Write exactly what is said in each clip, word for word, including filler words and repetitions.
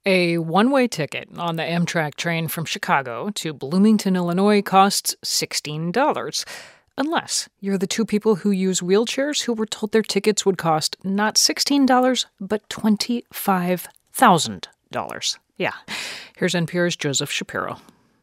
A one-way ticket on the Amtrak train from Chicago to Bloomington, Illinois costs sixteen dollars. Unless you're the two people who use wheelchairs who were told their tickets would cost not sixteen dollars, but twenty-five thousand dollars. Yeah. Here's N P R's Joseph Shapiro.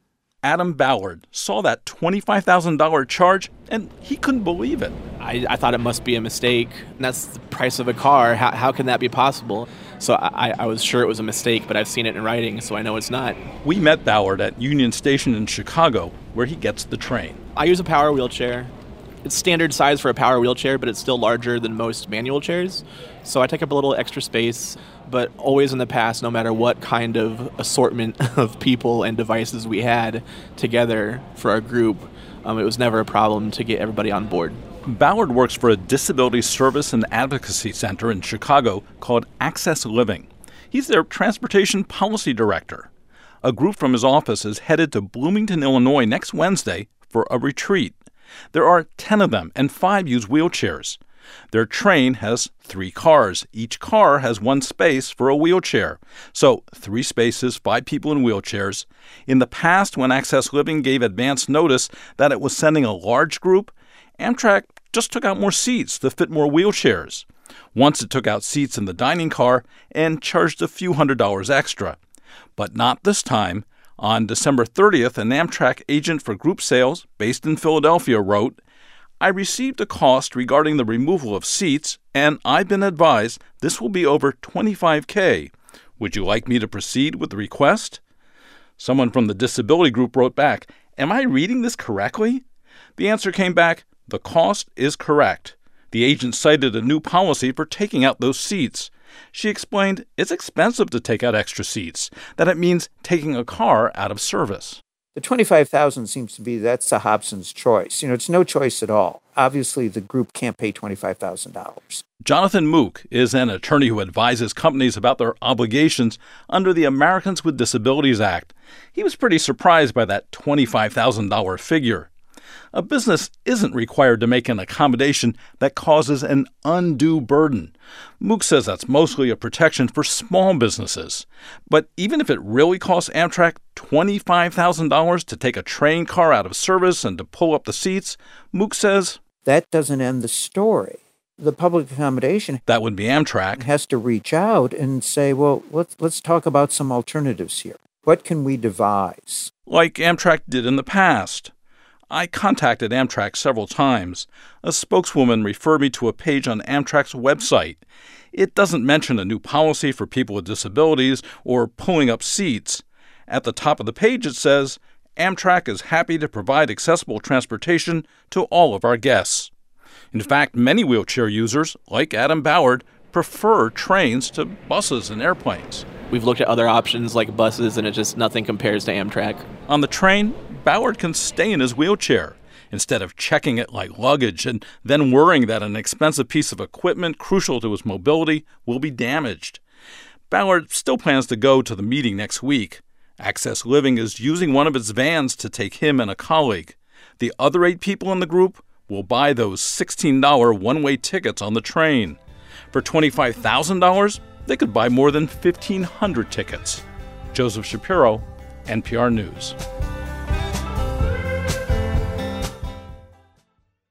Adam Ballard saw that twenty-five thousand dollars charge, and he couldn't believe it. I, I thought it must be a mistake. And that's the price of a car. How, how can that be possible? So I, I was sure it was a mistake, but I've seen it in writing, so I know it's not. We met Ballard at Union Station in Chicago, where he gets the train. I use a power wheelchair. It's standard size for a power wheelchair, but it's still larger than most manual chairs. So I take up a little extra space, but always in the past, no matter what kind of assortment of people and devices we had together for our group, um, it was never a problem to get everybody on board. Ballard works for a disability service and advocacy center in Chicago called Access Living. He's their transportation policy director. A group from his office is headed to Bloomington, Illinois next Wednesday for a retreat. There are ten of them, and five use wheelchairs. Their train has three cars. Each car has one space for a wheelchair. So three spaces, five people in wheelchairs. In the past, when Access Living gave advance notice that it was sending a large group, Amtrak just took out more seats to fit more wheelchairs. Once it took out seats in the dining car and charged a few hundred dollars extra. But not this time. On December thirtieth, an Amtrak agent for group sales based in Philadelphia wrote, "I received a cost regarding the removal of seats, and I've been advised this will be over twenty-five thousand dollars. Would you like me to proceed with the request?" Someone from the disability group wrote back, "Am I reading this correctly?" The answer came back, "The cost is correct." The agent cited a new policy for taking out those seats. She explained it's expensive to take out extra seats, that it means taking a car out of service. The twenty-five thousand dollars seems to be, that's the Hobson's choice. You know, it's no choice at all. Obviously, the group can't pay twenty-five thousand dollars. Jonathan Mook is an attorney who advises companies about their obligations under the Americans with Disabilities Act. He was pretty surprised by that twenty-five thousand dollars figure. A business isn't required to make an accommodation that causes an undue burden. Mook says that's mostly a protection for small businesses. But even if it really costs Amtrak twenty-five thousand dollars to take a train car out of service and to pull up the seats, Mook says that doesn't end the story. The public accommodation, that would be Amtrak, has to reach out and say, well, let's, let's talk about some alternatives here. What can we devise? Like Amtrak did in the past. I contacted Amtrak several times. A spokeswoman referred me to a page on Amtrak's website. It doesn't mention a new policy for people with disabilities or pulling up seats. At the top of the page it says, Amtrak is happy to provide accessible transportation to all of our guests. In fact, many wheelchair users, like Adam Ballard, prefer trains to buses and airplanes. We've looked at other options like buses, and it just nothing compares to Amtrak. On the train, Ballard can stay in his wheelchair instead of checking it like luggage and then worrying that an expensive piece of equipment crucial to his mobility will be damaged. Ballard still plans to go to the meeting next week. Access Living is using one of its vans to take him and a colleague. The other eight people in the group will buy those sixteen dollars one-way tickets on the train. For twenty-five thousand dollars, they could buy more than fifteen hundred tickets. Joseph Shapiro, N P R News.